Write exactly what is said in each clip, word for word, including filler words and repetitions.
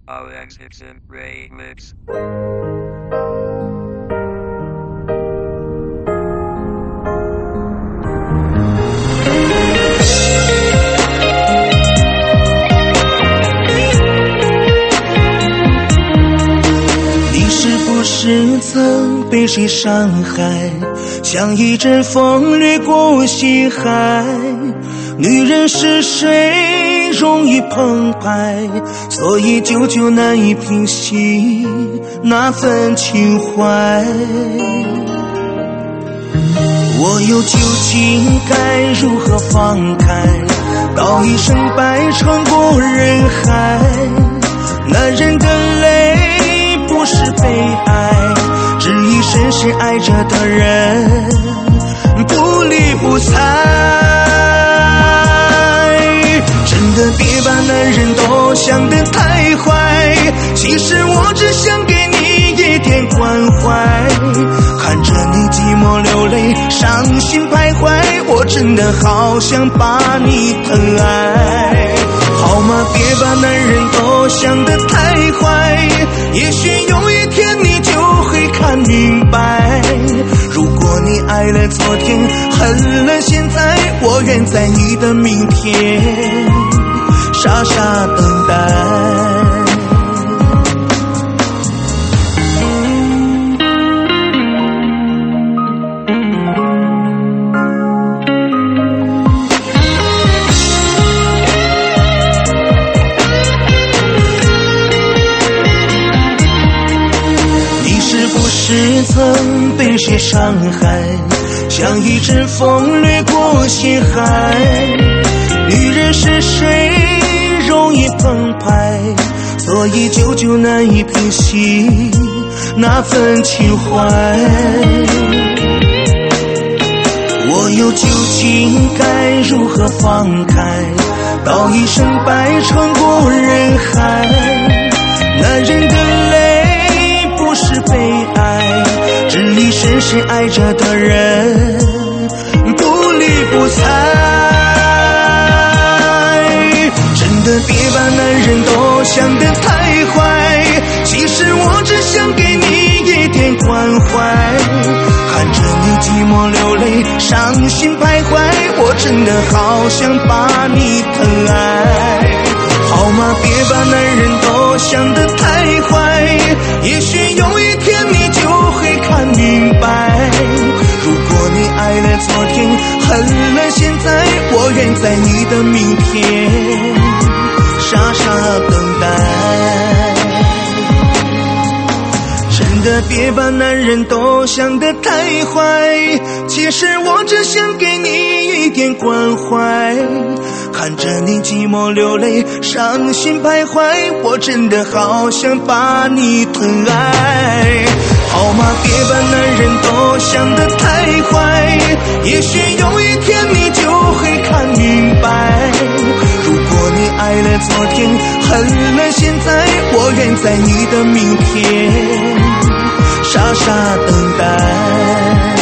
Alex Dixon Remix。 你是不是曾被谁伤害，像一阵风掠过心海？女人是谁容易澎湃，所以久久难以平息那份情怀。我又究竟该如何放开，道一声拜穿过人海？男人的泪不是悲哀，只一生是爱着的人不理不睬。真的别把男人都想得太坏，其实我只想给你一点关怀。看着你寂寞流泪伤心徘徊，我真的好想把你疼爱。好吗？别把男人都想得太坏，也许有一天你就会看明白。如果你爱了昨天，恨了现在，我愿在你的明天傻傻等待。是曾被谁伤害，像一阵风掠过心海？女人是谁容易澎湃，所以久久难以平息那份情怀。我又究竟该如何放开，道一声拜穿过人海？男人的泪不是悲哀，只一生是爱着的人不理不睬。真的别把男人都想得太坏，其实我只想给你一点关怀。看着你寂寞流泪伤心徘徊，我真的好想把你疼爱。好吗？别把男人都想得太坏，也许有一天你就会看明白。如果你爱了昨天，恨了现在，我愿在你的明天傻傻等待。真的别把男人都想得太坏，其实我只想给你一点关怀。看着你寂寞流泪伤心徘徊，我真的好想把你疼爱。好吗？别把男人都想得太坏，也许有一天你就会看明白。如果你爱了昨天，恨了现在，我愿在你的明天傻傻等待。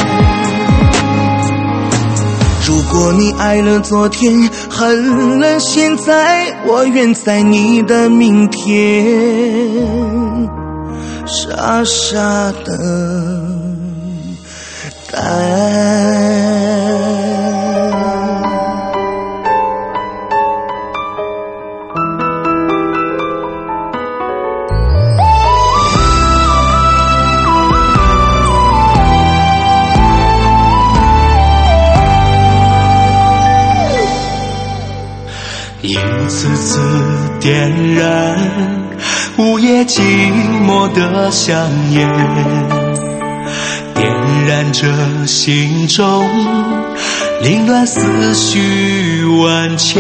如果你爱了昨天，恨了现在，我愿在你的明天傻傻等待。 一次次点燃午夜寂寞的香烟，点燃着心中凌乱思绪万千。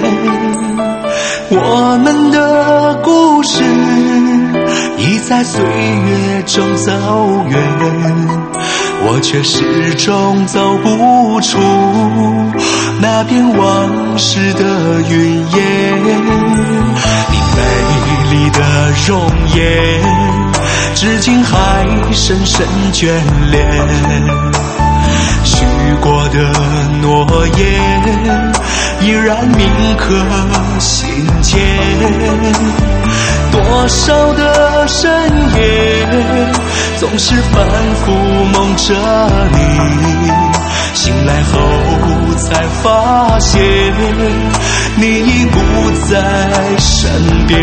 我们的故事已在岁月中走远，我却始终走不出那片往事的云烟。你美丽的容颜，至今还深深眷恋。许过的诺言，依然铭刻心间。多少的深夜，总是反复梦着你，醒来后才发现你已不在身边。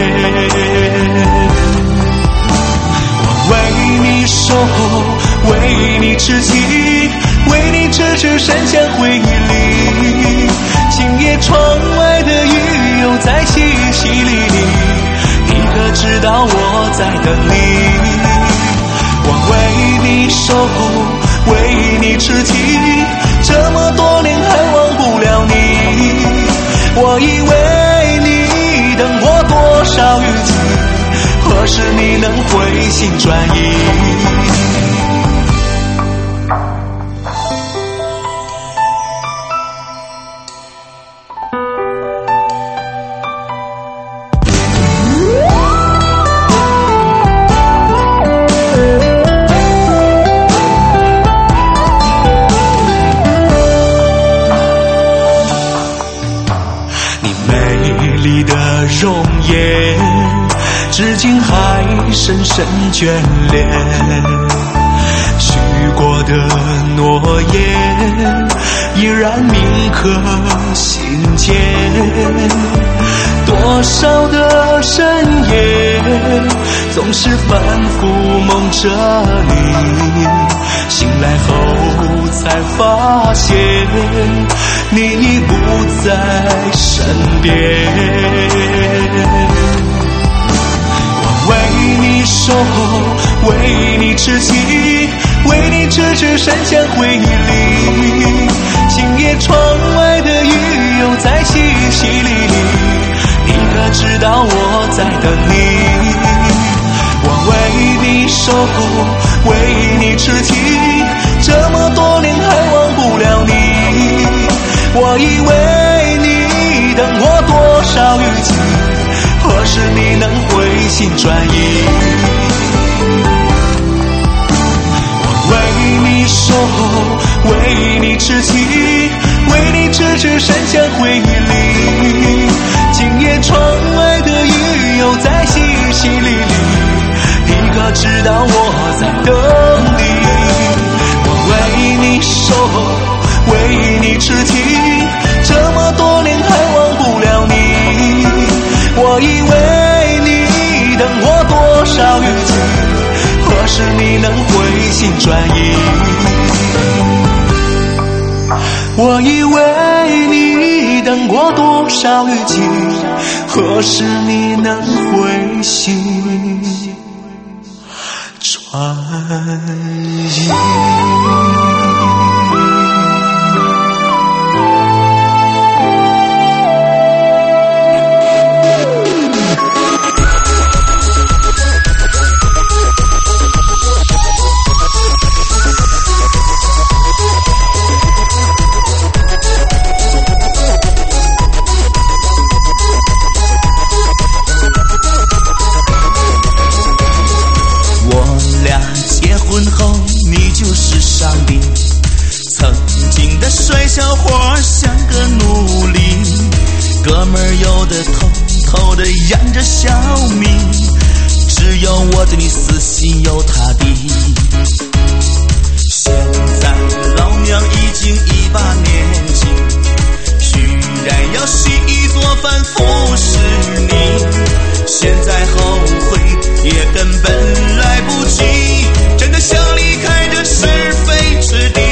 我为你守候，为你痴情，为你痴痴深陷回忆里。今夜窗外的雨又在淅淅沥沥，你可知道我在等你？我为你守候，为你痴情，这么多年还忘不了你。我以为你等我多少雨季，何时你能回心转意？容颜至今还深深眷恋，许过的诺言依然铭刻心间。多少的深夜总是反复梦着你，醒来后才发现你已不在身边。我为你守候，为你痴情，为你痴痴深陷回忆里。今夜窗外的雨又在淅淅沥沥，你可知道我在等你？我为你守候，为你痴情，这么多年还忘不了你。我以为你等我多少雨季，何时你能回心转意？我为你守候，为你痴情，为你痴痴深陷回忆里。今夜窗外的雨又在淅淅沥沥，你可知道我在等你？我为你守候，为你痴情，这么多年还忘不了你。我以为你等我多少雨季，何时你能回心转意？我以为你等我多少雨季，何时你能回心转意？小伙像个奴隶，哥们儿有的偷偷的养着小米，只有我对你死心有他的。现在老娘已经一把年纪，居然要洗衣做饭服侍你，现在后悔也根本来不及，真的想离开这是非之地。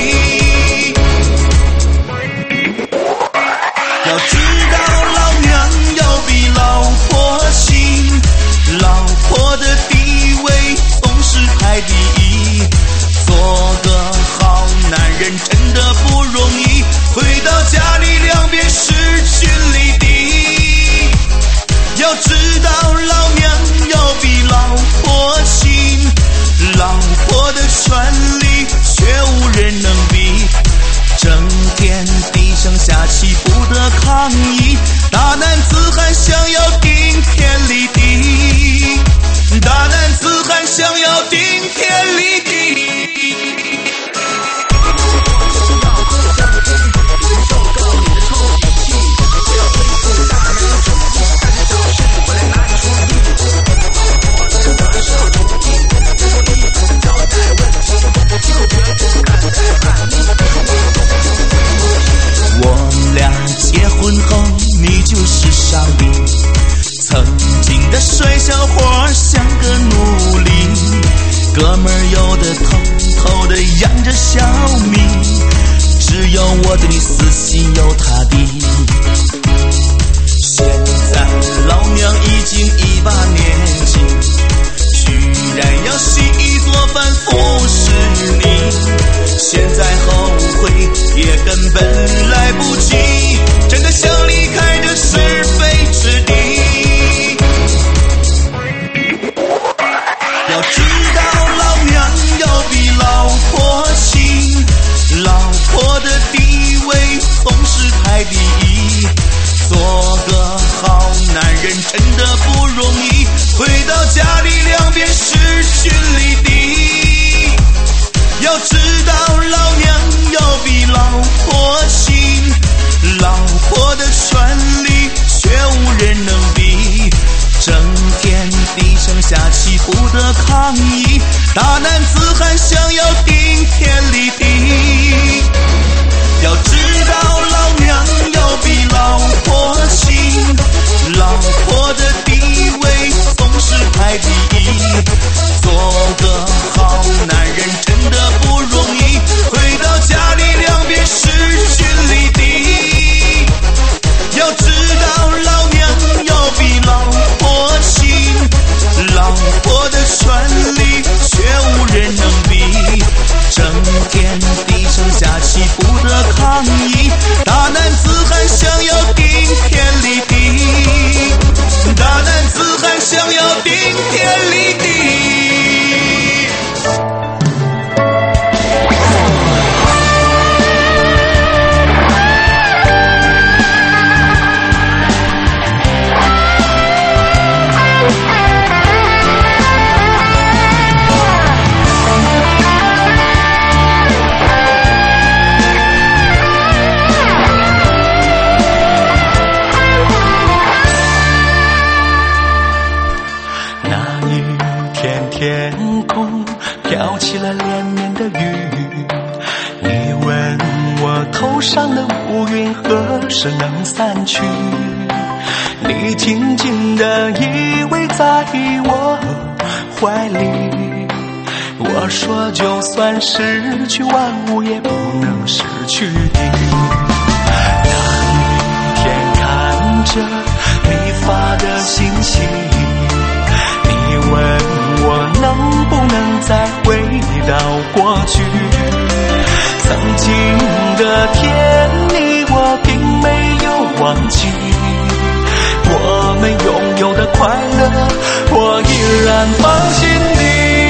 要知道老娘要比老婆亲，老婆的地位总是排第一，做个好男人真的不容易，回到家里两边势均力敌。要知道老娘的帅小伙像个奴隶，哥们儿有的偷偷的养着小米，只有我对你死心有他的。现在老娘已经一把年纪，居然要洗衣做饭服侍你，现在后悔也根本来不及，真的想离开这是非之地。要知道老娘要比老婆亲，老婆的地位总是排第一，做个好男人真的不容易，回到家里两边势均力敌。要知道老娘要比老婆亲，老婆的权利却无人能比，整天低声下气不得抗议，大男子汉想要顶天立地。要知道老娘要比老婆亲，老婆的地位总是排第一，做个好男人真的不容易，回到家里两边势均力敌。要知道老娘要比老婆亲，老婆的权利却无人能比，整天低声下气不得抗议，大男子汉想要顶天立地，大男子汉想要顶天立地。 天空飘起了连绵的雨，你问我头上的乌云何时能散去，你紧紧地依偎在我怀里，我说就算失去万物也不能失去你。那一天看着你发的信息，你问我能不能再回到过去，曾经的甜蜜我并没有忘记，我们拥有的快乐我依然放心底。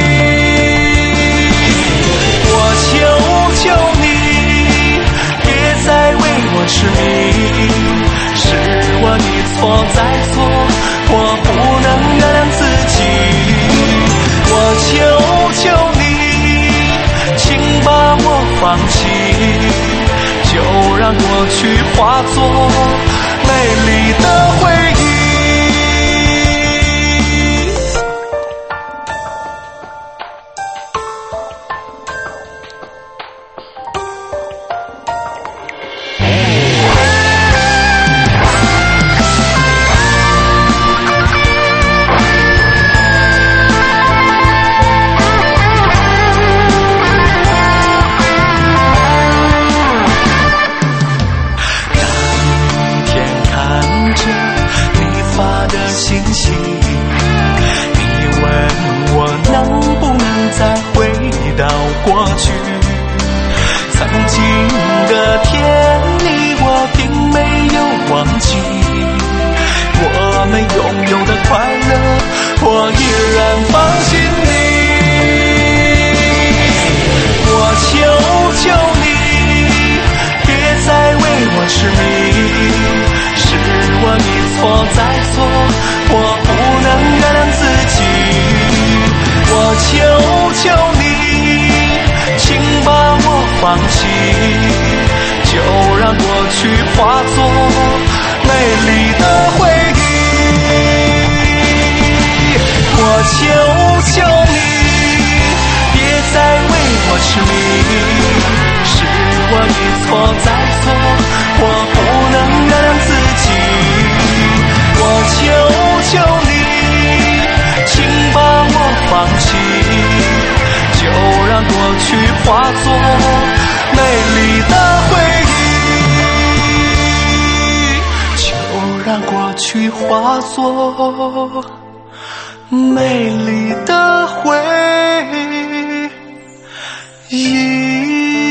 我求求你别再为我痴迷，是我一错再错，我不能原谅自己。我求求你请把我放弃，就让过去化作美丽的回忆。过去曾经的甜蜜我并没有忘记，我们拥有的快乐我依然放心底。我求求你别再为我痴迷，是我一错再错，我不能原谅自己。我求求你请把我放弃，就让过去化作美丽的回忆。我求求你别再为我痴迷，是我一错再错，我不能原谅自己。我求求你化作美丽的回忆。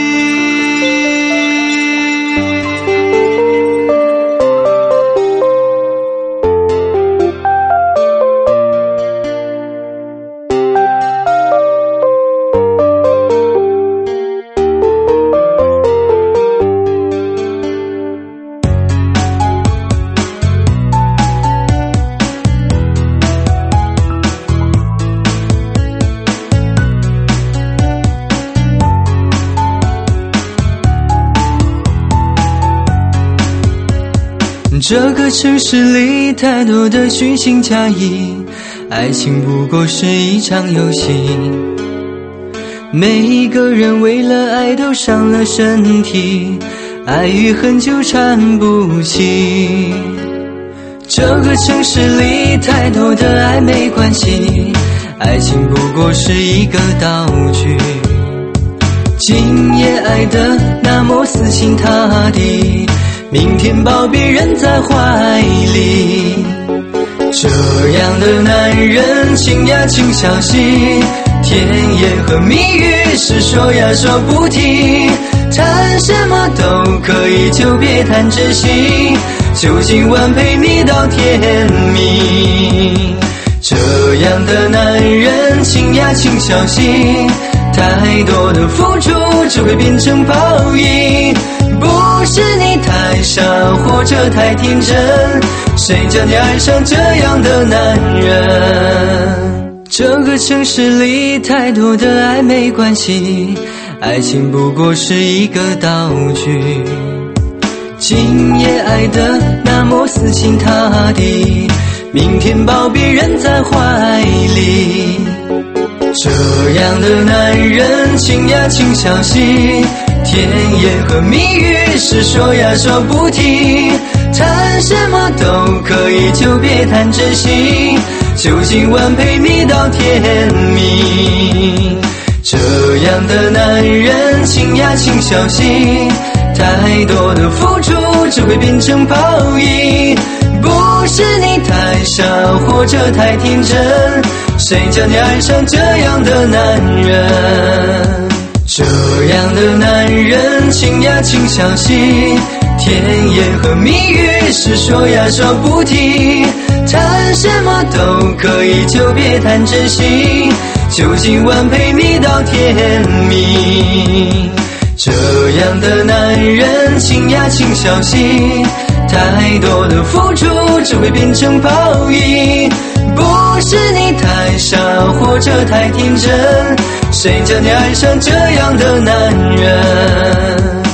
这个城市里太多的虚情假意，爱情不过是一场游戏，每一个人为了爱都伤了身体，爱与恨纠缠不清。这个城市里太多的暧昧关系，爱情不过是一个道具，今夜爱得那么死心塌地，明天抱别人在怀里。这样的男人请呀请小心，甜言和蜜语是说呀说不停，谈什么都可以就别谈真心，就今晚陪你到天明。这样的男人请呀请小心，太多的付出只会变成泡影，不是你太傻或者太天真，谁叫你爱上这样的男人。这个城市里太多的暧昧关系，爱情不过是一个道具，今夜爱得那么死心塌地，明天抱别人在怀里。这样的男人请呀请小心，甜言和蜜语是说呀说不停，谈什么都可以就别谈真心，就今晚陪你到天明。这样的男人请呀请小心，太多的付出只会变成泡影，不是你太傻或者太天真，谁叫你爱上这样的男人。这样的男人请呀请小心，甜言和蜜语是说呀说不停，谈什么都可以就别谈真心，就今晚陪你到天明。这样的男人请呀请小心，太多的付出只会变成泡影，不是你太傻或者太天真，谁叫你爱上这样的男人。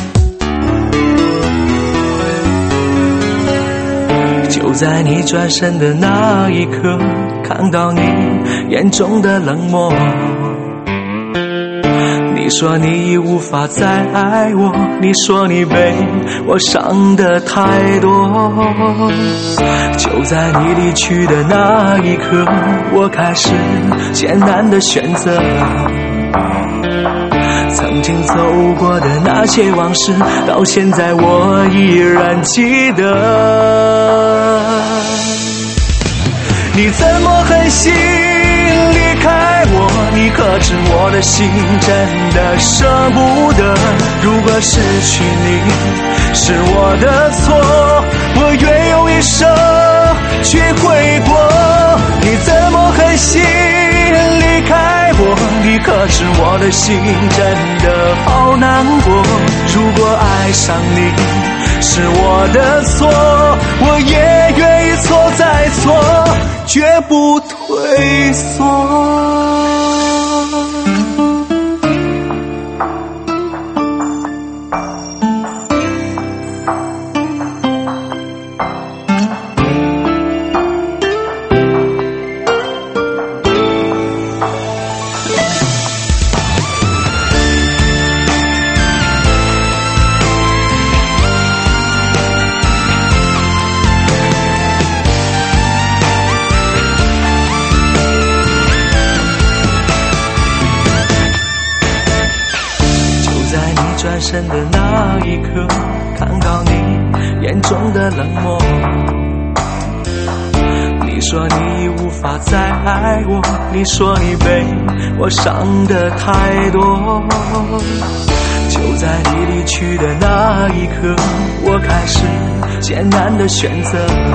就在你转身的那一刻，看到你眼中的冷漠，你说你已无法再爱我，你说你被我伤得太多。就在你离去的那一刻，我开始艰难的选择，曾经走过的那些往事，到现在我依然记得。你怎么狠心离开我，你可知我的心真的舍不得，如果失去你是我的错，我愿用一生去悔过。你怎么狠心离开我，你可知我的心真的好难过，如果爱上你是我的错，我也愿意错再错，绝不退缩。转身的那一刻，看到你眼中的冷漠， 你说你无法再爱我，你说你被我伤得太多。就在你离去的那一刻，我开始艰难的选择。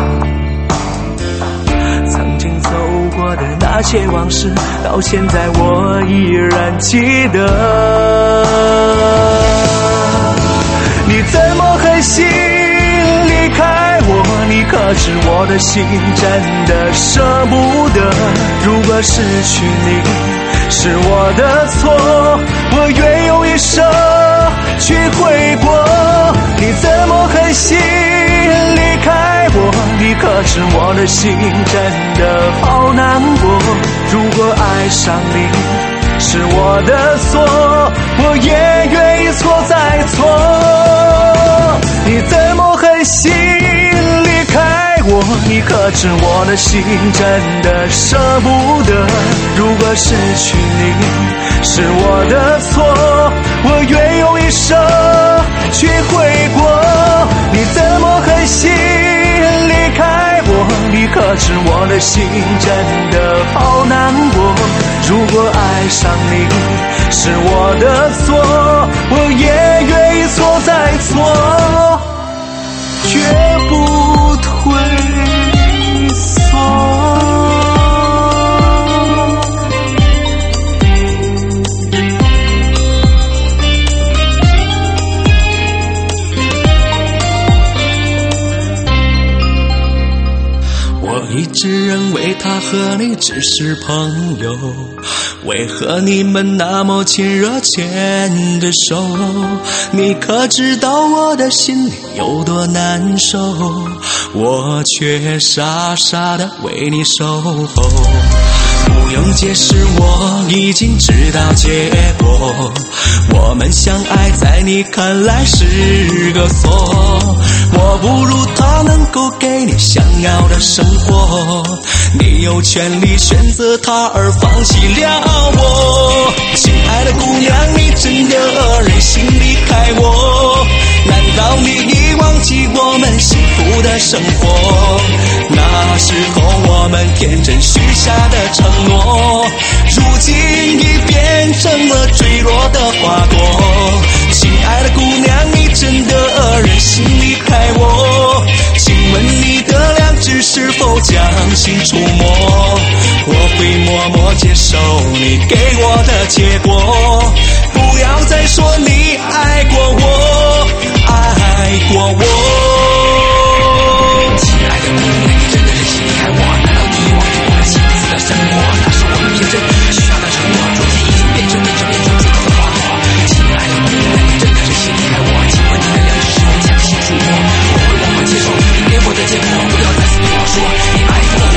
曾经走过的那些往事，到现在我依然记得。你怎么狠心离开我？你可知我的心真的舍不得？如果失去你是我的错，我愿用一生去悔过。你怎么狠心离开我？你可知我的心真的好难过？如果爱上你是我的错，我也愿意错再错。你怎么狠心离开我？你可知我的心真的舍不得？如果失去你是我的错，我愿用一生去悔过。你怎么狠心离开我？你可知我的心真的好难过？如果爱上你是我的错，我也愿意错再错，绝不退缩。一直认为他和你只是朋友，为何你们那么亲热牵着手？你可知道我的心里有多难受？我却傻傻的为你守候，不用解释，我已经知道结果。我们相爱在你看来是个错，我不如他能够给你想要的生活，你有权利选择他而放弃了我。亲爱的姑娘，你真的忍心离开我？难道你已忘记我们幸福的生活？那时候我们天真许下的承诺，如今已变成了坠落的花朵。亲爱的姑娘，你真的忍心离开我？请问你的良知是否将心触摸？我会默默接受你给我的结果，不要再说你爱过我，爱过我。亲爱的姑娘，你真的忍心离开我？难道你忘记我们幸福的生活？那是我们天真许下的承诺，如今已经变成变成变成坠落的花朵。亲爱的姑娘，你真的忍心离开我？请问你的良知是否将心触摸？我会默默接受你给我的结果，不要再次对我说你爱过我。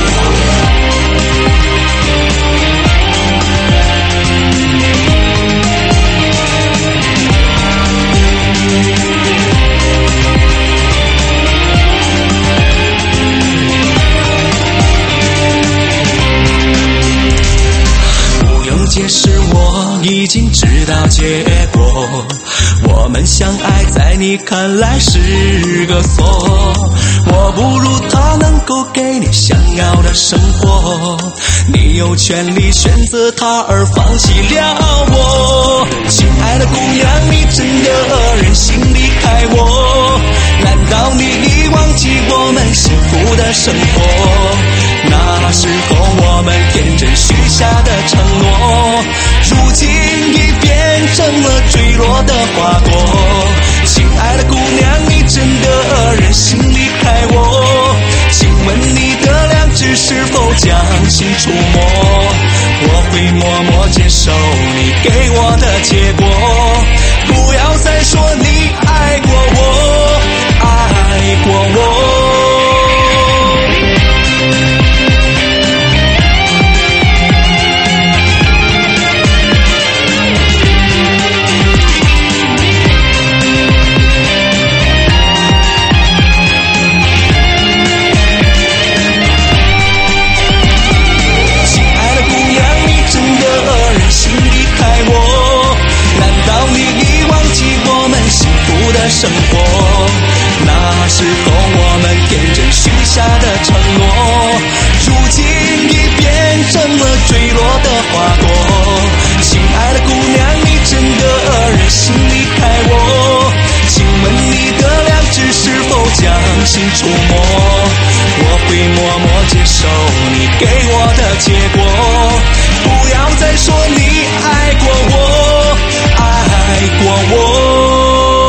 解释，我已经知道结果。我们相爱在你看来是个错，我不如他能够给你想要的生活，你有权利选择他而放弃了我。亲爱的姑娘，你真的忍心离开我？难道你已忘记我们幸福的生活？那时候我们天真许下的承诺，如今已变成了坠落的花朵。亲爱的姑娘，你真的忍心离开我？请问你的良知是否将心触摸？我会默默接受你给我的结果，不要再说你爱过我，爱过我。亲爱的姑娘，你真的忍心离开我？难道给我的结果。不要再说你爱过我，爱过我。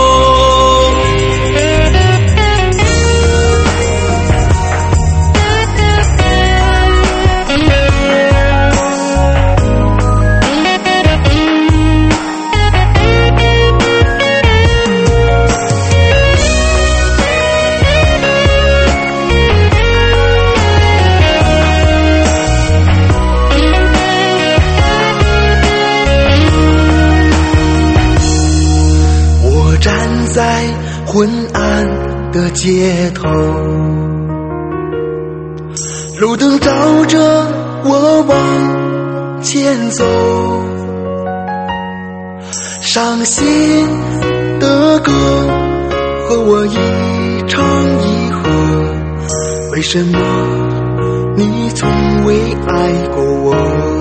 在昏暗的街头，路灯照着我往前走，伤心的歌和我一唱一和，为什么你从未爱过我？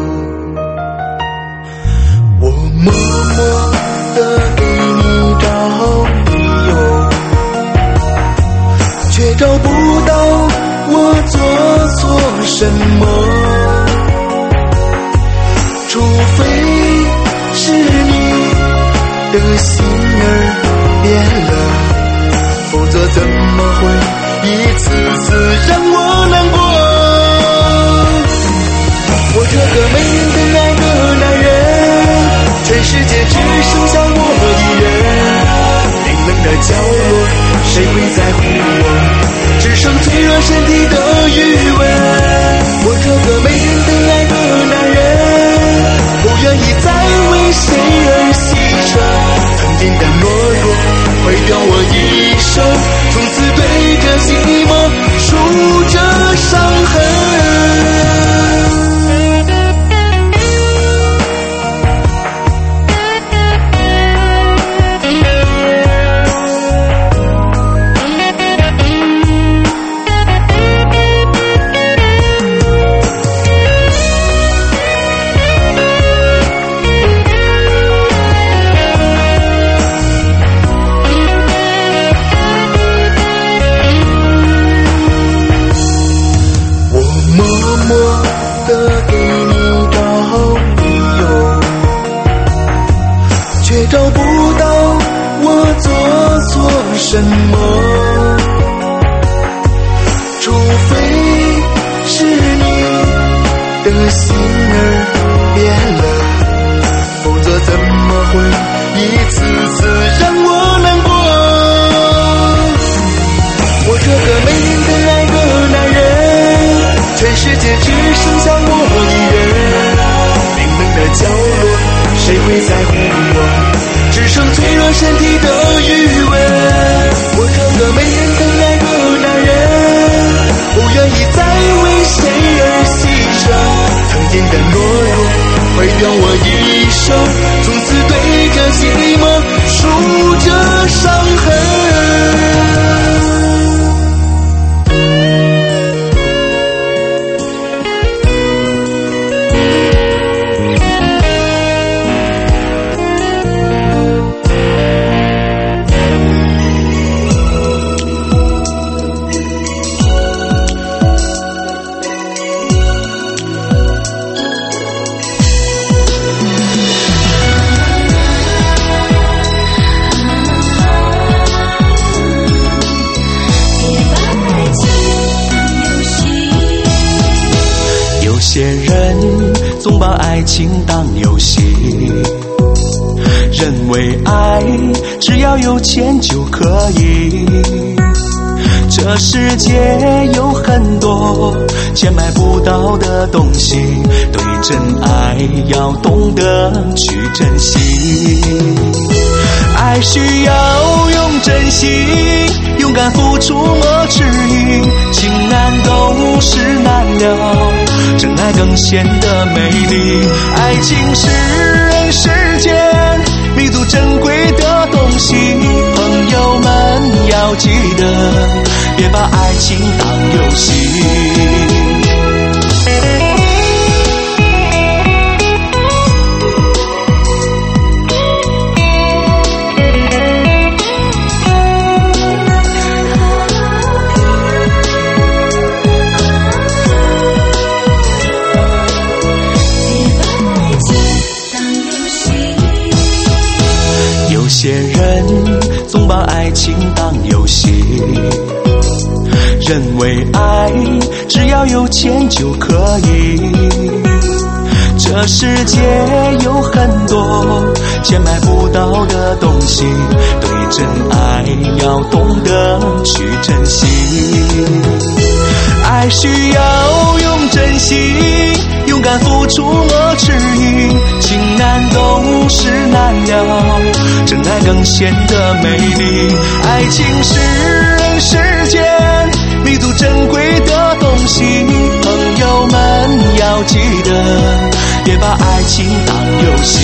我默默地给你找理由，却找不到我做错什么。除非是你的心儿变了，否则怎么会一次次让我难过？我这个没人疼爱的男人，全世界只剩下我一人。冰冷的角落，谁会在乎我？只剩脆弱身体的余温。我这个没人疼爱的男人，不愿意再为谁而牺牲。曾经的懦弱，毁掉我一生。从此对着寂寞数着伤痕。找不到我做错什么，除非是你的心儿变了，否则怎么会一次次让我难过？我这个没人疼爱的男人，全世界只剩下我一人。冰冷的角落，谁会在乎我？只剩脆弱身体的余温。我这个没人疼爱的男人，不愿意再为谁而牺牲。曾经的懦弱，毁掉我一生。从此对着寂寞数着伤痕。 有些人总把爱情当游戏，认为爱只要有钱就可以。这世界有很多钱买不到的东西，对真爱要懂得去珍惜。爱需要用真心勇敢付出和指引，情难都是难了，真爱更显得美丽。爱情是人世间弥足珍贵的东西，朋友们要记得，别把爱情当游戏。 爱情当游戏，认为爱只要有钱就可以。这世界有很多钱买不到的东西，对真爱要懂得去珍惜。爱需要用真心，勇敢付出我痴意，情难懂事难了，真爱更显得美丽。爱情是人世间弥足珍贵的东西，朋友们要记得，别把爱情当游戏。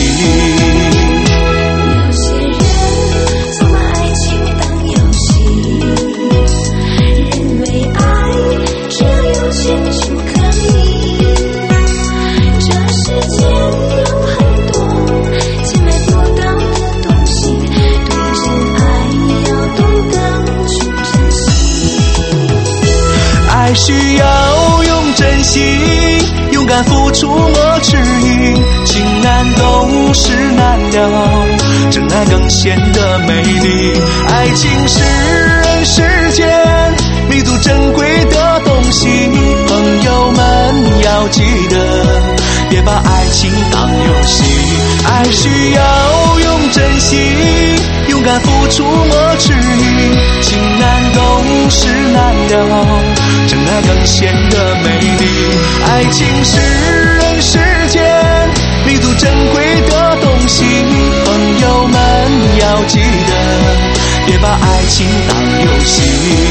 有些人总把爱情当游戏，认为爱只要有钱就可以。这世间有很多钱买不到的东西，对真爱要懂得去珍惜。 爱需要用真心，勇敢付出我痴意，情难懂事难了，真爱更显得美丽。爱情是人世间弥足珍贵的东西，朋友们要记得，别把爱情当游戏。爱需要用真心，勇敢付出我痴意，情难懂事难了，真爱更显得美丽。爱情是人世间弥足珍贵的东西，朋友们要记得，别把爱情当游戏。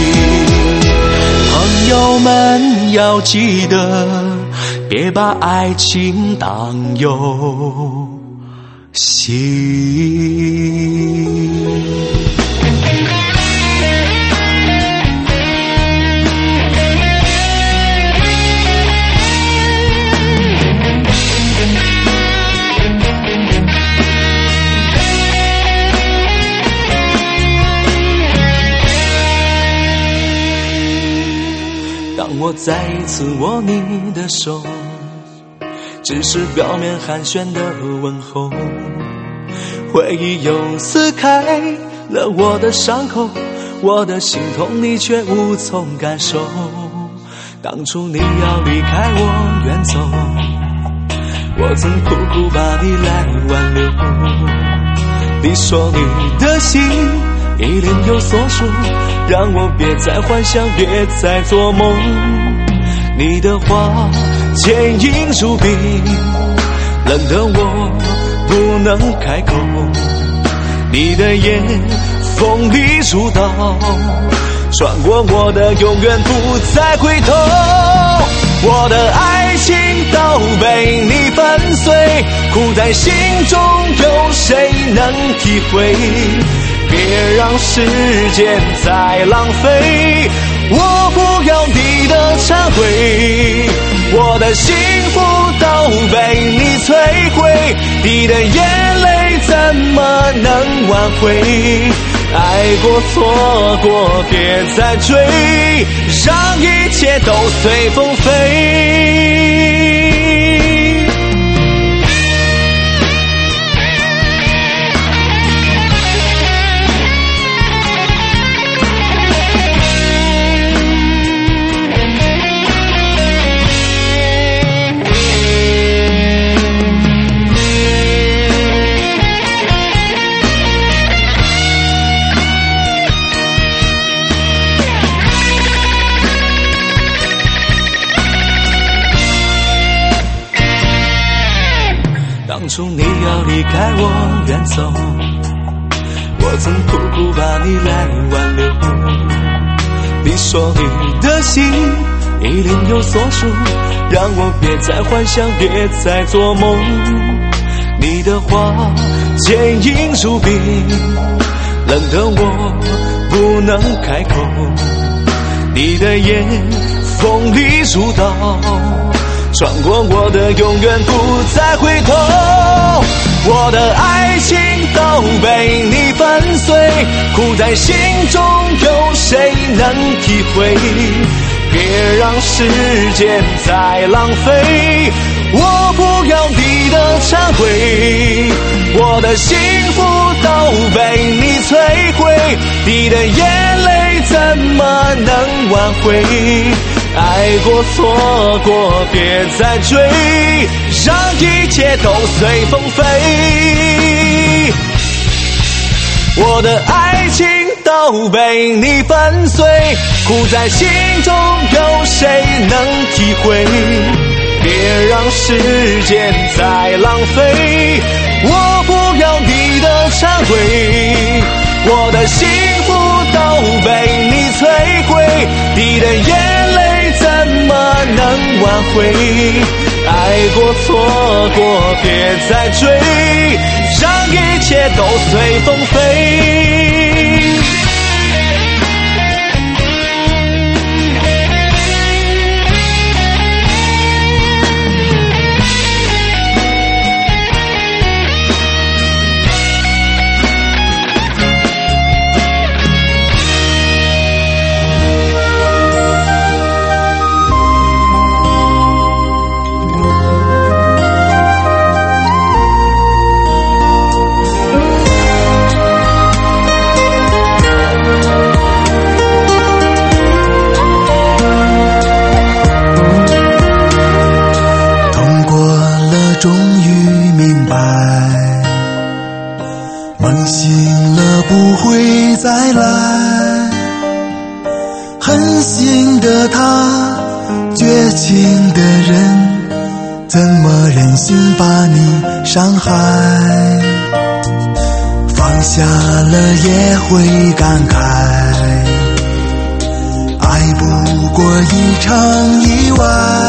朋友们要记得，别把爱情当游戏。当我再一次握你的手，只是表面寒暄的问候，回忆又撕开了我的伤口，我的心痛你却无从感受。当初你要离开我远走，我曾苦苦把你来挽留，你说你的心已另有所属，让我别再幻想，别再做梦。你的话坚硬如冰，冷得我不能开口。你的眼锋利如刀，穿过我的永远不再回头。我的爱情都被你粉碎，苦在心中，有谁能体会？别让时间再浪费，我不要你的忏悔。我的幸福都被你摧毁，你的眼泪怎么能挽回？爱过错过别再追，让一切都随风飞。当初你要离开我远走，我曾苦苦把你来挽留。你说你的心已另有所属，让我别再幻想，别再做梦。你的话坚硬如冰，冷得我不能开口。你的眼锋利如刀，穿过我的永远不再回头。我的爱情都被你粉碎，苦在心中，有谁能体会？别让时间再浪费，我不要你的忏悔，我的幸福都被你摧毁，你的眼泪怎么能挽回？爱过错过别再追，让一切都随风飞。我的爱情都被你粉碎，苦在心中有谁能体会？别让时间再浪费，我不要你的忏悔，我的幸福都被你摧毁，你的眼泪怎么能挽回？爱过错过别再追，让一切都随风飞。 梦醒了不会再来，狠心的他，绝情的人，怎么忍心把你伤害？放下了也会感慨，爱不过一场意外，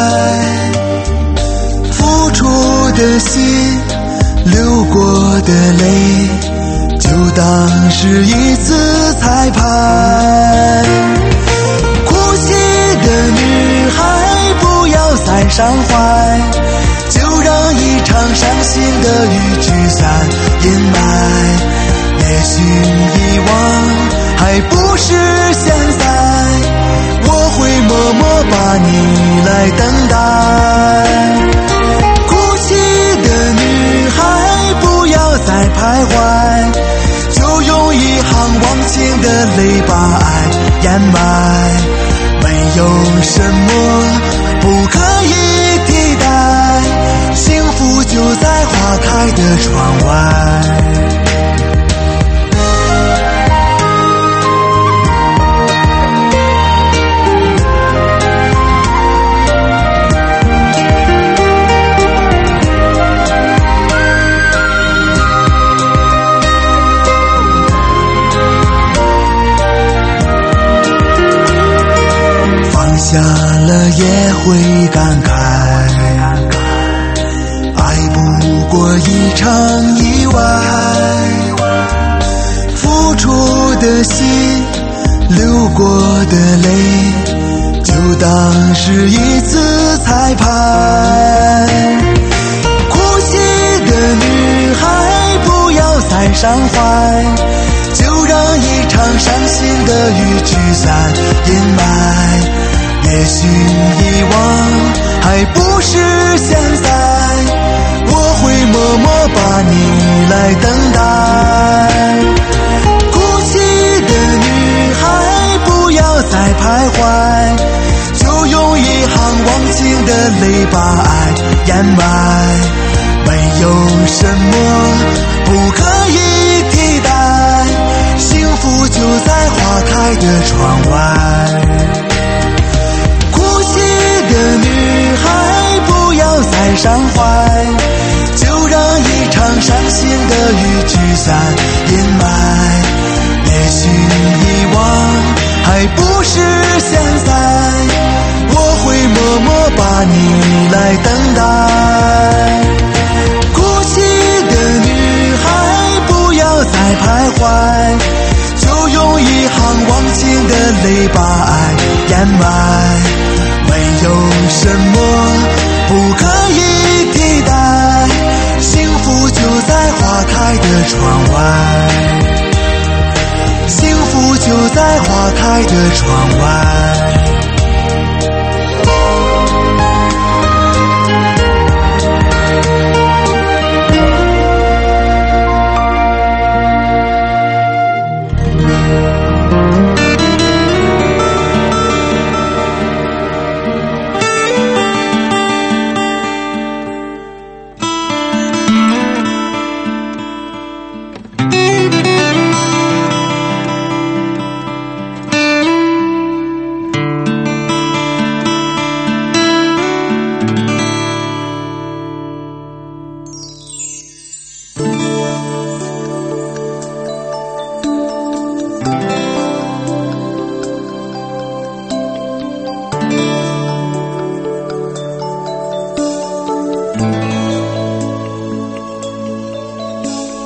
付出的心，流过的泪，就当是一次彩排。哭泣的女孩不要再伤怀，就让一场伤心的雨驱散阴霾。也许遗忘还不是现在，我会默默把你来等待。哭泣的女孩不要再徘徊，就用一行忘情的泪把爱掩埋。没有什么不可以替代，幸福就在花开的窗外。下了也会感慨，爱不过一场意外，付出的心，流过的泪，就当是一次彩排。哭泣的女孩不要再伤怀，就让一场伤心的雨驱散阴霾。也许遗忘还不是现在，我会默默把你来等待。哭泣的女孩不要再徘徊，就用一行忘情的泪把爱掩埋。没有什么不可以替代，幸福就在花开的窗外。的女孩不要再伤怀，就让一场伤心的雨驱散阴霾。也许遗忘还不是现在，我会默默把你来等待。哭泣的女孩不要再徘徊，就用一行忘情的泪把爱掩埋。没有什么不可以替代，幸福就在花开的窗外，幸福就在花开的窗外。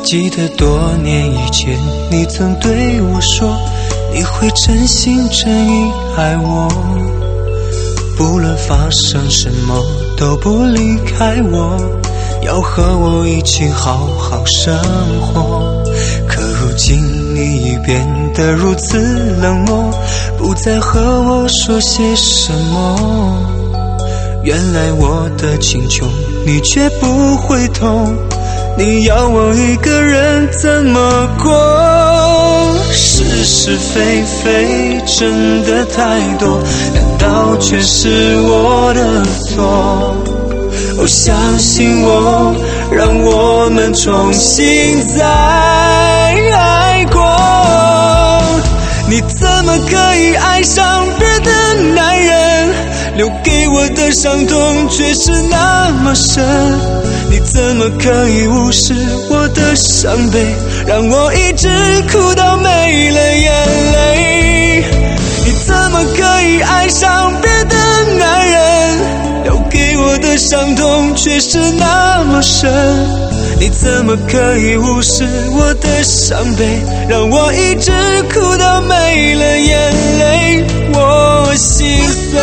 记得多年以前，你曾对我说，你会真心真意爱我，不论发生什么都不离开我，要和我一起好好生活。可如今你已变得如此冷漠，不再和我说些什么。原来我的请求你却不会痛，你要我一个人怎么过？是是非非真的太多，难道全是我的错？哦，相信我，让我们重新再爱过。你怎么可以爱上别的男人？留给我的伤痛却是那么深。你怎么可以无视我的伤悲，让我一直哭到没了眼泪？你怎么可以爱上别的男人？留给我的伤痛却是那么深。你怎么可以无视我的伤悲，让我一直哭到没了眼泪？我心碎。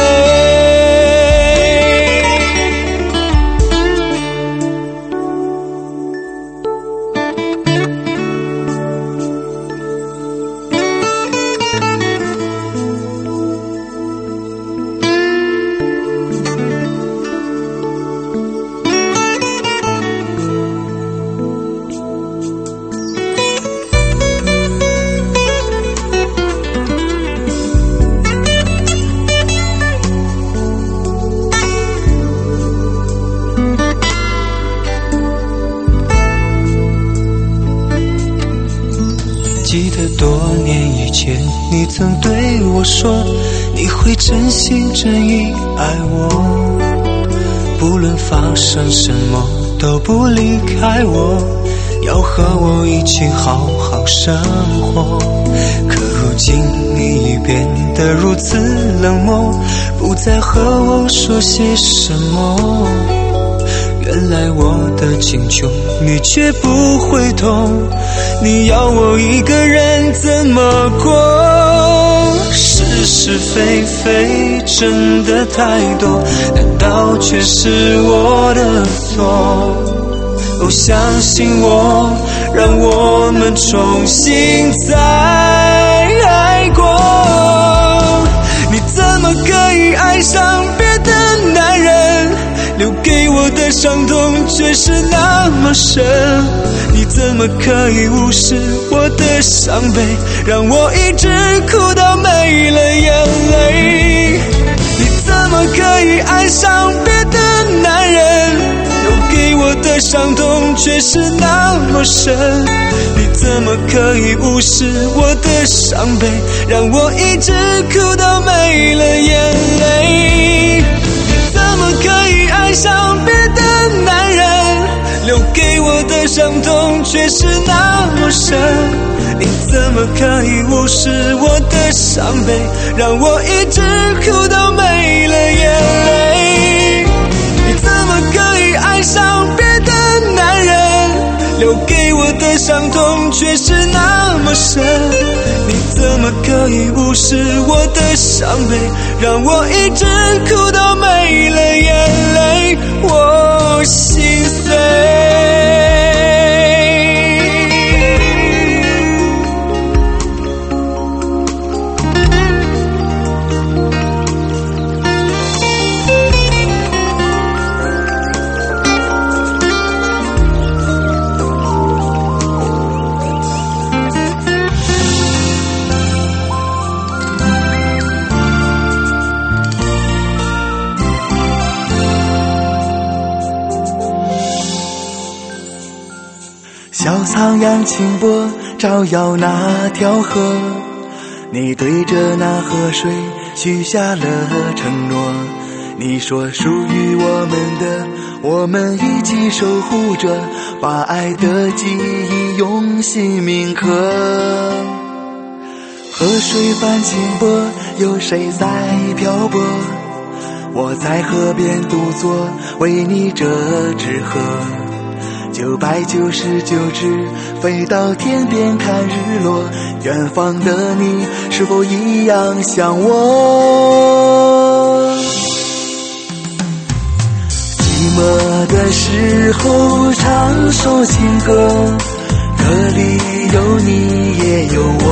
记得多年以前，你曾对我说，你会真心真意爱我，不论发生什么都不离开我，要和我一起好好生活。可如今你已变得如此冷漠，不再和我说些什么。原来我的请求你却不会痛，你要我一个人怎么过？是是非非真的太多，难道全是我的错？哦，相信我，让我们重新再爱过。你怎么可以爱上别的男人？留给我的伤痛却是那么深。你怎么可以无视我的伤悲，让我一直哭到没了眼泪？你怎么可以爱上别的男人？留给我的伤痛却是那么深。你怎么可以无视我的伤悲，让我一直哭到没了眼泪？怎么可以爱上别的男人？留给我的伤痛却是那么深。你怎么可以无视我的伤悲，让我一直哭到没了眼泪？你怎么可以爱上别的男人？留给我的伤痛却是那么深。你怎么可以无视我的伤悲，让我一直哭到没了眼泪？我心碎。 小仓央清波照耀那条河，你对着那河水许下了承诺。你说属于我们的，我们一起守护着，把爱的记忆用心铭刻。河水般清波，有谁在漂泊？我在河边独坐，为你这只河。 九百九十九只飞到天边看日落，远方的你是否一样像我？寂寞的时候唱首情歌，歌里有你也有我，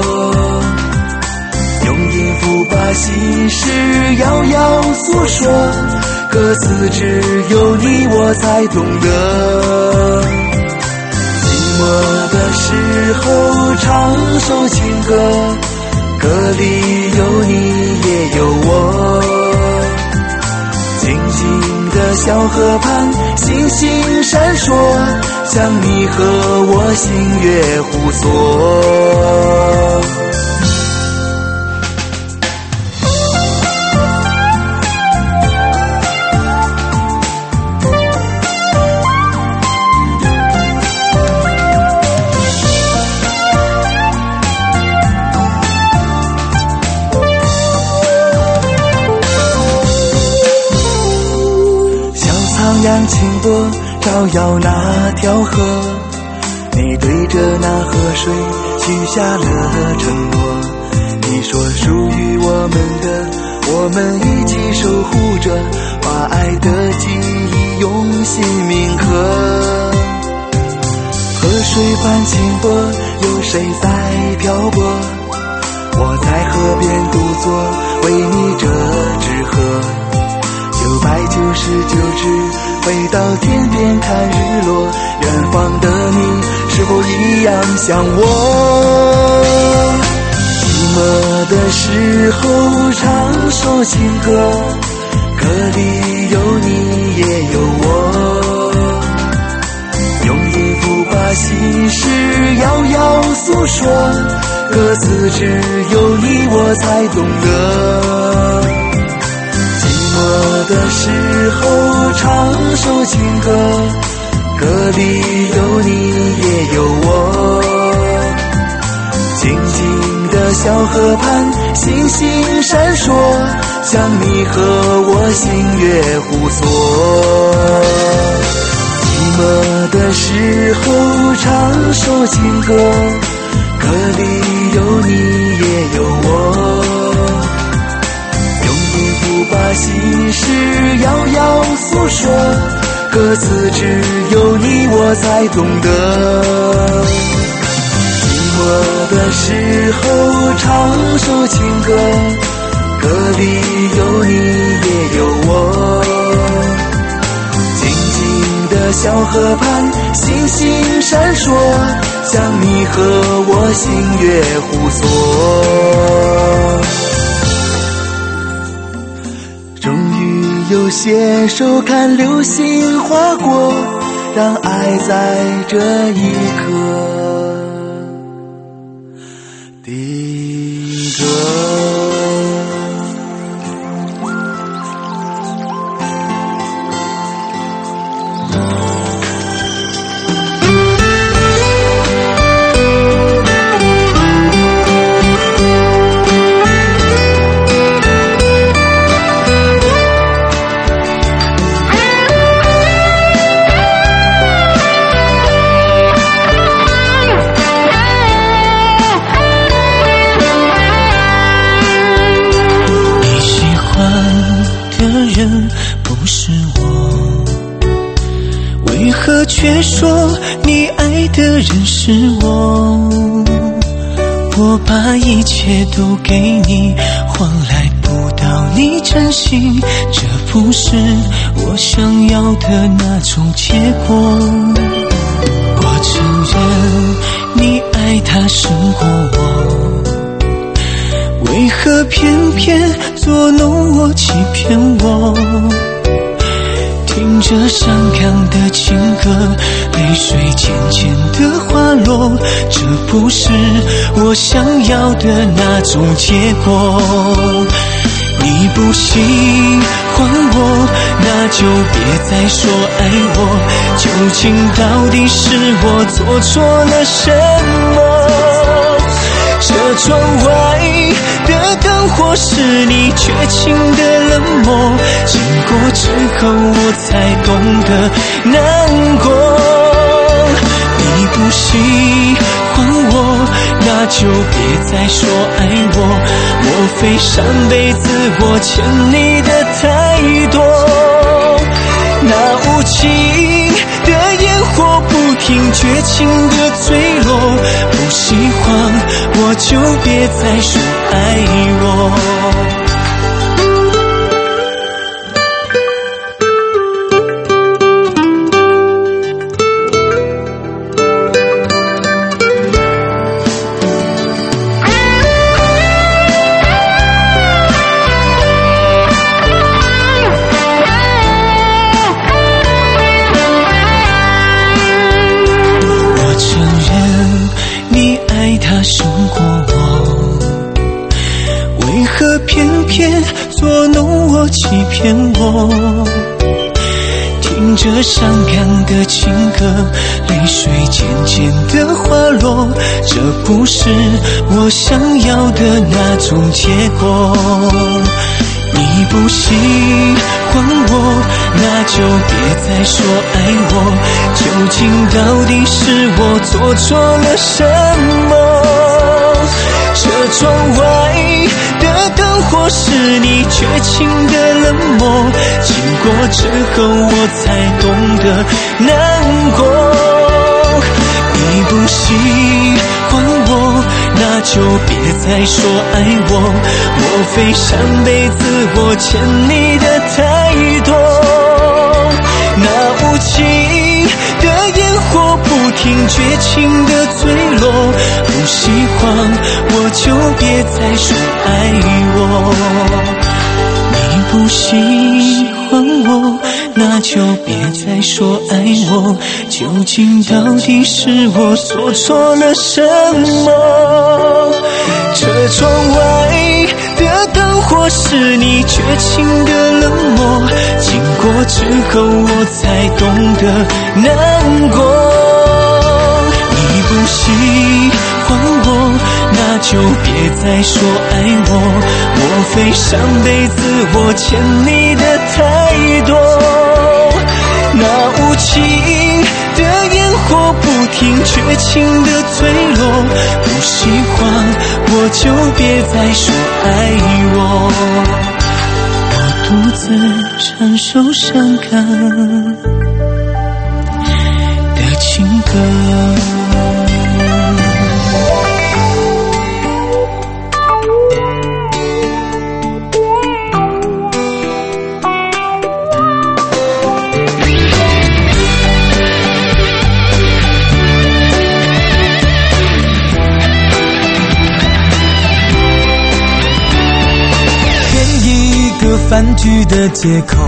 用音符把心事遥遥诉说，歌词只有你我才懂得。寂寞的时候唱首情歌，歌里有你也有我，静静的小河畔星星闪烁，像你和我星月互锁。杨清波照耀那条河，你对着那河水许下了承诺，你说属于我们的，我们一起守护着，把爱的记忆用心铭刻。河水般清波，有谁在漂泊？我在河边独坐，为你这支河。九百九十九只飞到天边看日落，远方的你是否一样像我？寂寞的时候唱首情歌，歌里有你也有我，用音符把心事遥遥诉说，歌词只有你我才懂得。寂寞的时候唱首情歌，歌里有你也有我，静静的小河畔星星闪烁，像你和我星月互锁。寂寞的时候唱首情歌，歌里有你也有我，把心事遥遥诉说，歌词只有你我才懂得。寂寞的时候唱首情歌，歌里有你也有我，静静的小河畔星星闪烁，像你和我星月互锁。有些手看流星划过，让爱在这一刻定格。 却说你爱的人是我，我把一切都给你，换来不到你真心，这不是我想要的那种结果。我承认你爱他胜过我，为何偏偏捉弄我欺骗我？听着伤感的情歌，泪水渐渐的滑落，这不是我想要的那种结果。你不喜欢我，那就别再说爱我，究竟到底是我做错了什么？这窗外的灯火是你绝情的冷漠，经过之后我才懂得难过。 就别再说爱我。莫非上辈子我欠你的太多？那无情的烟火不停，绝情的坠落。不喜欢我就别再说爱我。胜过我，为何偏偏捉弄我欺骗我？听着伤感的情歌，泪水渐渐的滑落，这不是我想要的那种结果。你不喜欢我，那就别再说爱我。究竟到底是我做错了什么？这窗外的灯火是你绝情的冷漠，经过之后我才懂得难过。你不喜欢我，那就别再说爱我。莫非上辈子我欠你的太多？那无情的烟火不停，绝情的坠落。不喜欢我就别再说爱我。你不喜欢我，那就别再说爱我。究竟到底是我做错了什么？这窗外的灯火是你绝情的冷漠，经过之后我才懂得难过。你不喜欢我，那就别再说爱我。莫非上辈子我欠你的太多？那无情的烟火不停，绝情的坠落。不喜欢我就别再说爱我。我独自承受伤感的情歌。饭局的借口，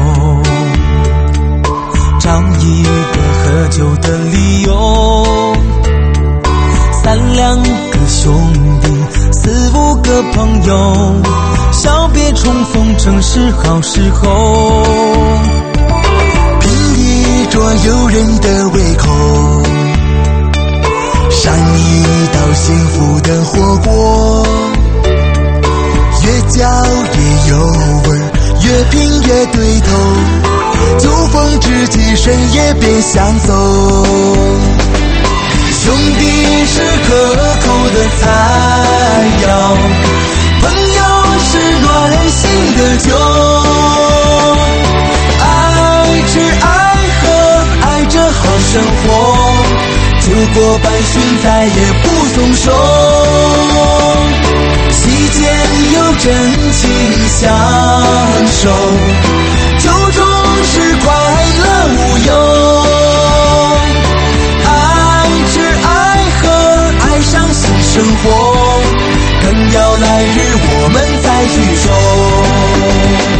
找一个喝酒的理由，三两个兄弟，四五个朋友，小别重逢正是好时候，品一桌诱人的胃口，上一道幸福的火锅，越嚼越有味，越品越对头，酒逢知己谁也别想走。兄弟是可口的菜肴，朋友是暖心的酒，爱吃爱喝爱着好生活，酒过半巡再也不松手，席间有真情相守，酒中是快乐无忧，爱吃爱喝爱上新生活，更要来日我们再聚首。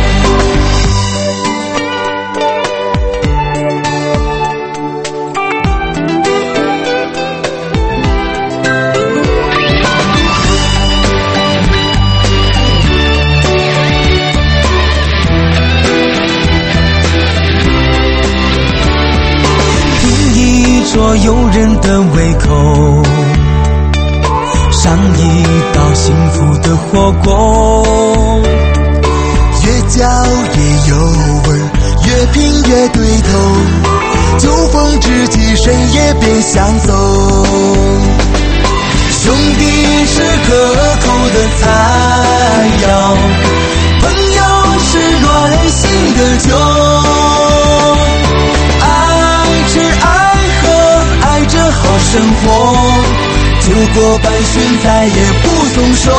说诱人的胃口，上一道幸福的火锅，越嚼越有味，越品越对头，酒逢知己谁也别想走。 兄弟是可口的菜肴，朋友是暖心的酒。爱吃爱喝，爱着好生活，酒过半巡再也不松手。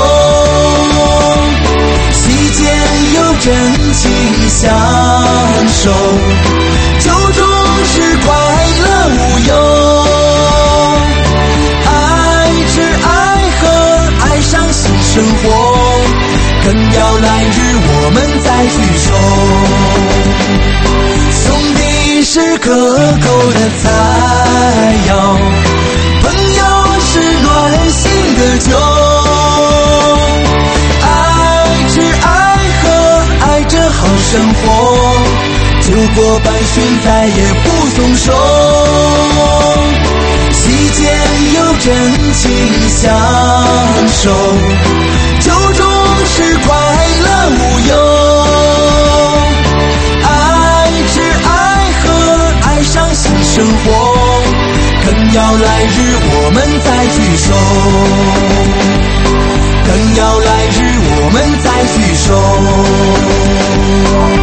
席间有真情相守，酒中是快乐无忧。爱吃爱喝，爱上新生活，更要来日我们再聚首。兄弟是可口的菜肴，朋友是暖心的酒。爱吃爱喝，爱着好生活，酒过半巡再也不松手。席间有真情相守，酒中是快乐无忧。爱吃爱喝，爱上新生活，更要来日我们再聚首，更要来日我们再聚首。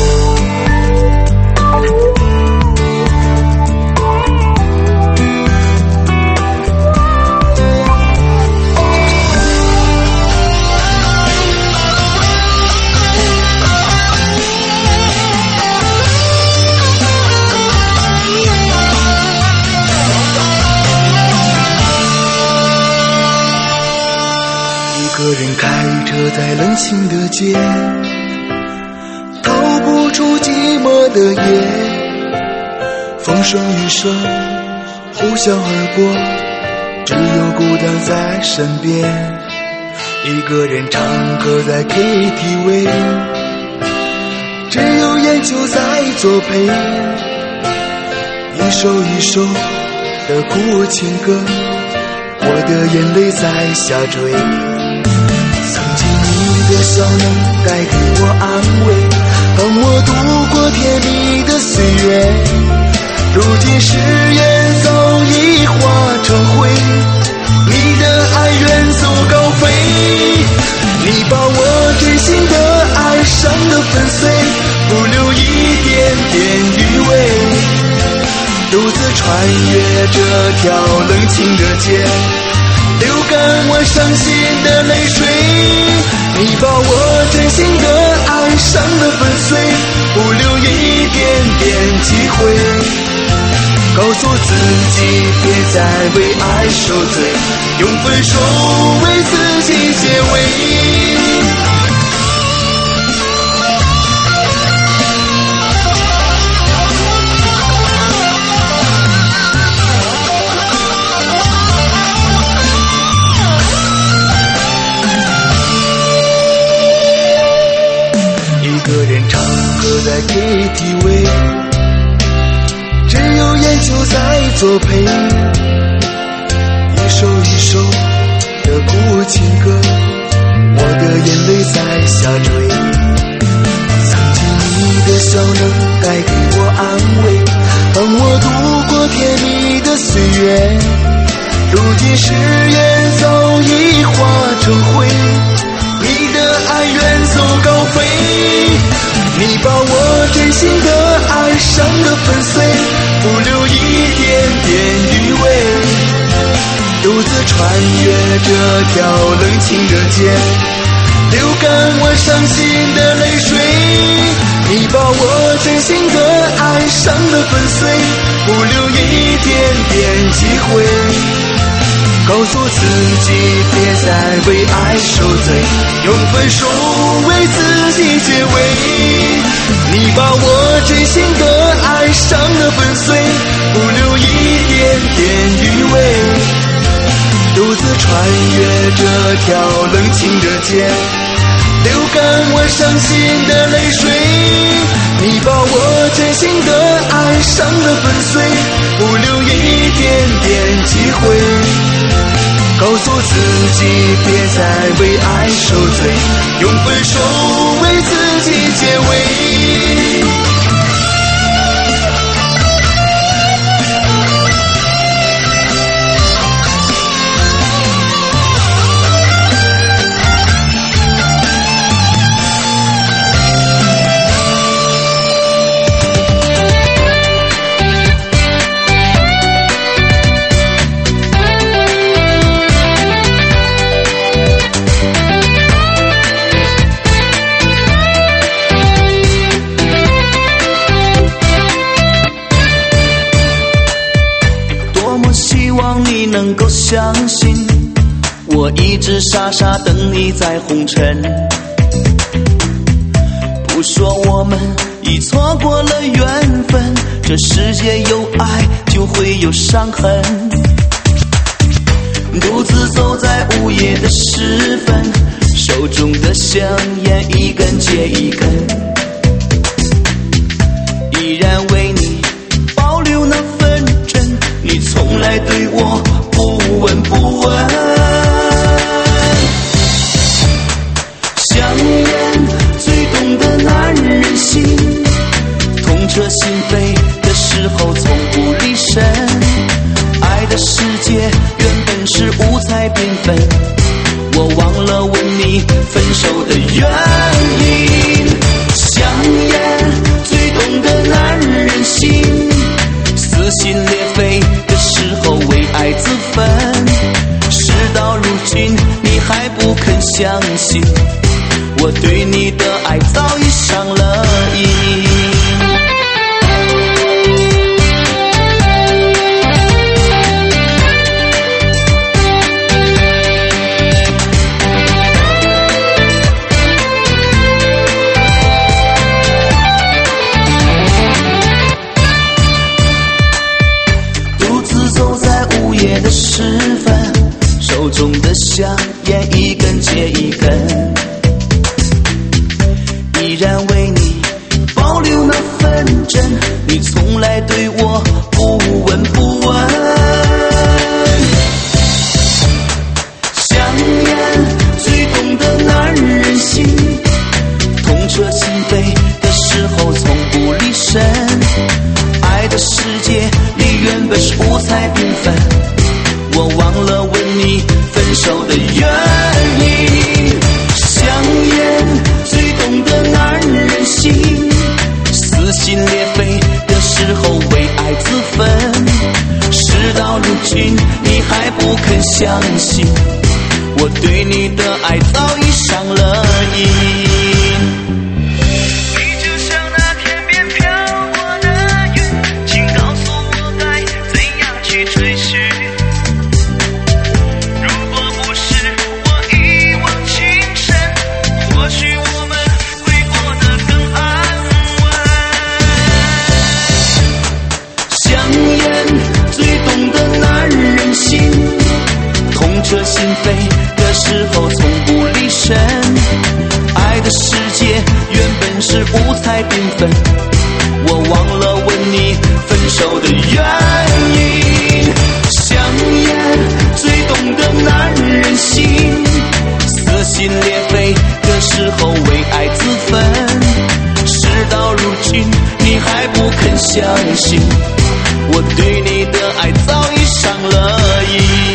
一个人开车在冷清的街，逃不出寂寞的夜，风声雨声呼啸而过，只有孤单在身边。一个人唱歌在 K T V， 只有烟酒在作陪，一首一首的苦情歌，我的眼泪在下坠。你的笑能带给我安慰，帮我度过甜蜜的岁月。如今誓言早已化成灰，你的爱远走高飞。你把我真心的爱伤得粉碎，不留一点点余味。独自穿越这条冷清的街，流干我伤心的泪水。你把我真心的爱伤得粉碎，不留一点点机会。告诉自己别再为爱受罪，用分手为自己结尾。一个人唱歌在 K T V， 只有烟酒在作陪，一首一首的苦情歌，我的眼泪在下坠。曾经你的笑能带给我安慰，帮我度过甜蜜的岁月。如今誓言早已化成灰，你的爱远走高飞。你把我真心的爱伤得粉碎，不留一点点余味。独自穿越这条冷清的街，流干我伤心的泪水。你把我真心的爱伤得粉碎，不留一点点机会。告诉自己别再为爱受罪，用分手为自己结尾。你把我真心的爱伤得粉碎，不留一点点余味。独自穿越这条冷清的街，流干我伤心的泪水。你把我真心的爱伤得粉碎，不留一点点机会。告诉自己别再为爱受罪，用分手为自己结尾。 希望你能够相信，我一直傻傻等你在红尘。不说我们已错过了缘分，这世界有爱就会有伤痕。独自走在午夜的时分，手中的香烟一根接一根，依然为你保留那份真，你从来对我不闻不问。香烟最懂得男人心，痛彻心扉的时候从不离身，爱的世界原本是五彩缤纷，我忘了问你分手的原因。香烟最懂得男人心，撕心裂肺的时候为爱自焚，事到如今你还不肯相信，我对你的爱早已上了瘾。的时分，手中的香烟一根接一根，依然为你保留那份真，你从来对我不闻不问。香烟最懂得男人心，痛彻心扉的时候从不离身，爱的世界里原本是五彩缤纷，我忘了问你分手的原因。香烟最懂得男人心，撕心裂肺的时候为爱自焚，事到如今你还不肯相信，我对你的爱早已上了瘾。痛彻心扉的时候从不离身，爱的世界原本是五彩缤纷，我忘了问你分手的原因。香烟最懂得男人心，撕心裂肺的时候为爱自焚，事到如今你还不肯相信，我对你的爱早已上了瘾。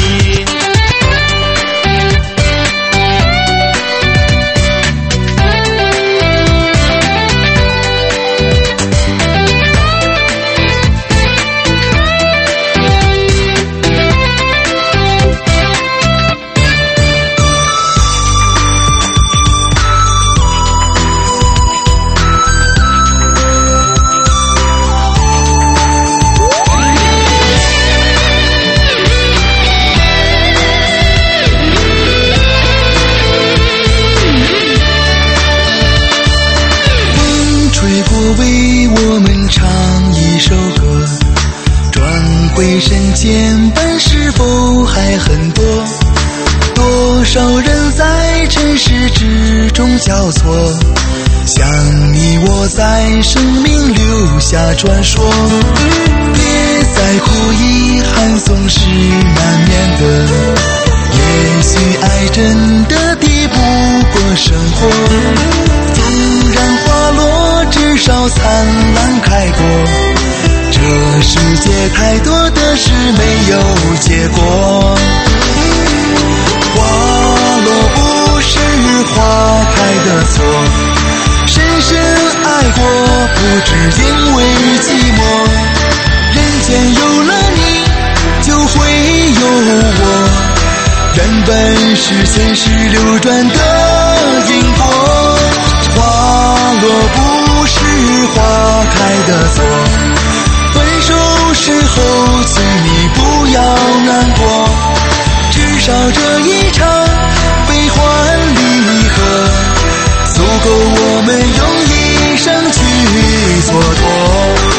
回身间本是否还很多，多少人在尘世之中交错，像你我在生命留下传说，别在乎遗憾总是难免的，也许爱真的抵不过生活，纵然花落至少灿烂开过，这世界太多的事没有结果，花落不是花开的错，深深爱过不只因为寂寞，人间有了你就会有我，原本是前世流转的因果，花落不是花开的错，分手时候请你不要难过，至少这一场悲欢离合，足够我们用一生去蹉跎。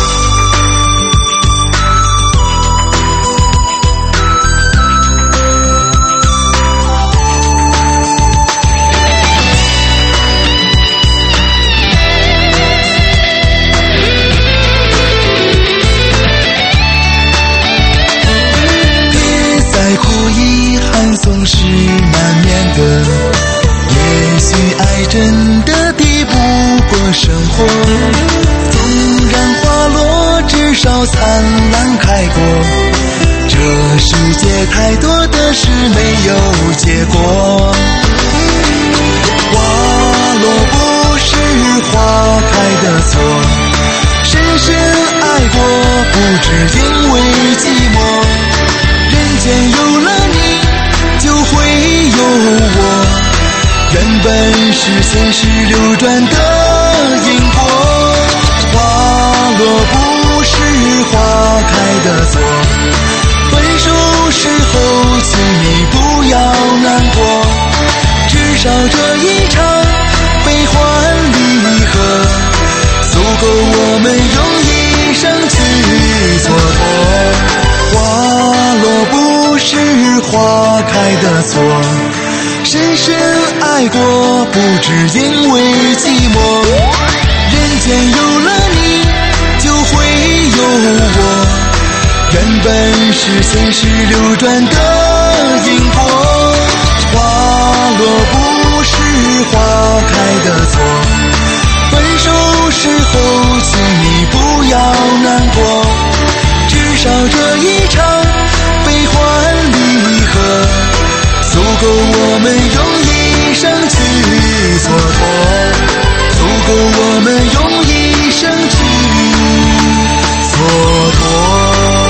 总是难免的，也许爱真的抵不过生活，纵然花落，至少灿烂开过，这世界太多的事没有结果。花落不是花开的错，深深爱过不只因为寂寞，人间有了你就会有我，原本是前世流转的因果。花落不是花开的错，分手时候请你不要难过，至少这一场悲欢离合，足够我们用一生去蹉跎。花落不是花开的错，深深爱过不只因为寂寞，人间有了你就会有我，原本是前世流转的因果。花落不是花开的错，分手时候请你不要难过，至少这一场悲欢离合，足够我们用一生去蹉跎，足够我们用一生去蹉跎。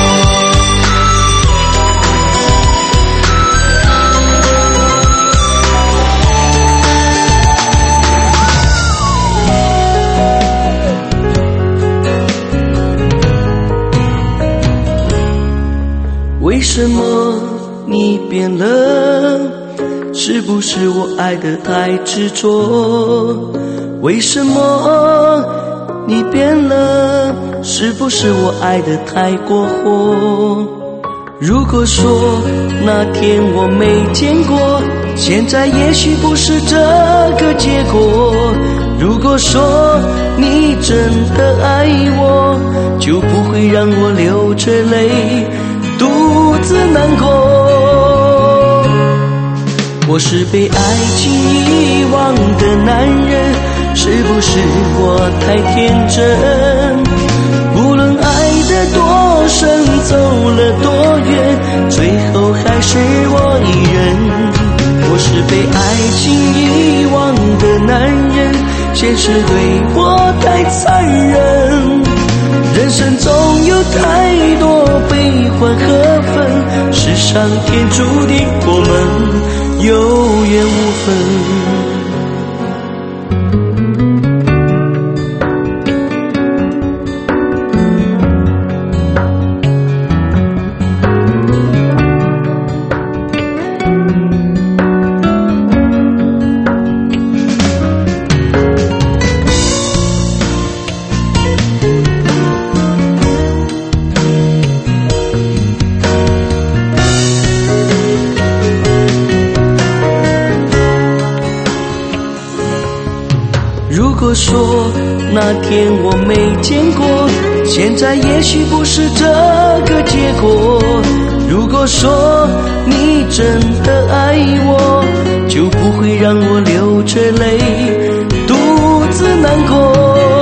为什么你变了？是不是我爱得太执着？为什么你变了？是不是我爱得太过火？如果说那天我没见过，现在也许不是这个结果。如果说你真的爱我，就不会让我流着泪独自难过。我是被爱情遗忘的男人，是不是我太天真？无论爱得多深，走了多远，最后还是我一人。我是被爱情遗忘的男人，现实对我太残忍。人生总有太多悲欢和分，是上天注定我们有缘无分。如果说那天我没见过，现在也许不是这个结果。如果说你真的爱我，就不会让我流着泪独自难过。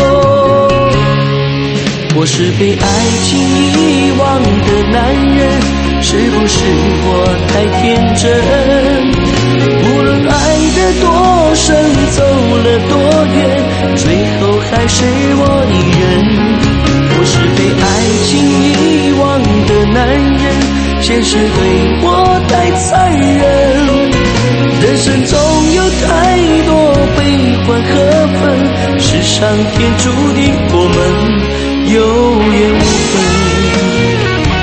我是被爱情遗忘的男人，是不是我太天真？无论爱得多深，走了多远，最后还是我一人。我是被爱情遗忘的男人，现实对我太残忍。人生总有太多悲欢和分，是上天注定我们有缘无分。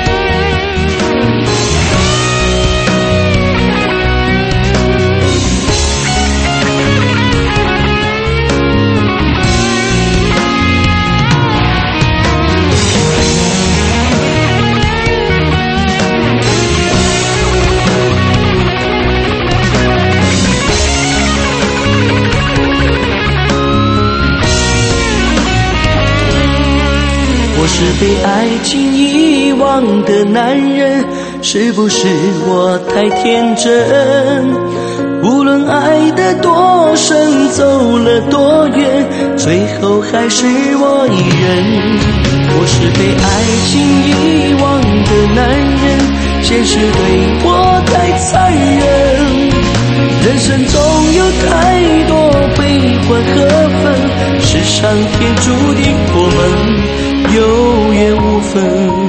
被爱情遗忘的男人？是不是我太天真？无论爱得多深，走了多远，最后还是我一人。我是被爱情遗忘的男人，现实对我太残忍。人生中有太多悲欢和分，是上天注定我们有缘无分。